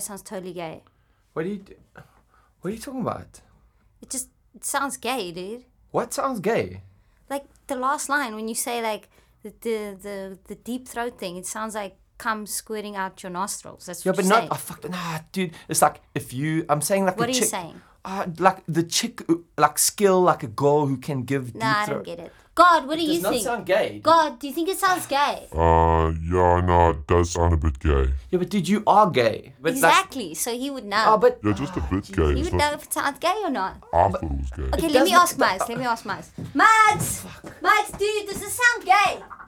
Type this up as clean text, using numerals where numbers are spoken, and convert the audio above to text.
sounds totally gay. What are you talking about? It sounds gay, dude. What sounds gay? Like the last line when you say like the deep throat thing, it sounds like cum squirting out your nostrils. That's what but you're saying. dude. It's like I'm saying like What the are you chick. saying? Like the chick, like skill, like a girl who can give deep Nah, I throat. don't get it. God, what do you Does not think? sound gay. God, do you think it sounds gay? Yeah, no, it does sound a bit gay. Yeah, but dude, you are gay. But Exactly, so he would know. Oh, but Yeah, just a bit gay. he It's would not, know if it sounds gay or not. I thought it was gay. Okay, It let me doesn't- ask Max. Max, dude, does this sound gay?